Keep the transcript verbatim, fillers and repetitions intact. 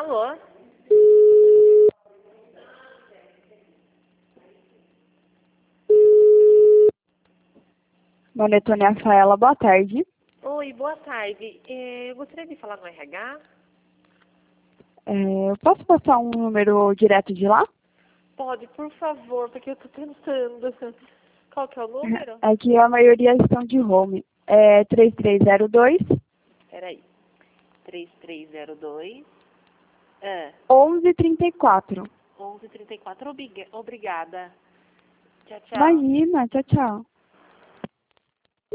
Alô? Manetone Rafaela, boa tarde. Oi, boa tarde. É, eu gostaria de falar no R H. É, eu posso passar um número direto de lá? Pode, por favor, porque eu tô pensando. Qual que é o número? É que a maioria estão de home. É três três zero dois, Peraí. três três zero dois. Ah, onze trinta e quatro. onze trinta e quatro. Obriga- Obrigada. Tchau, tchau. Imagina, tchau, tchau.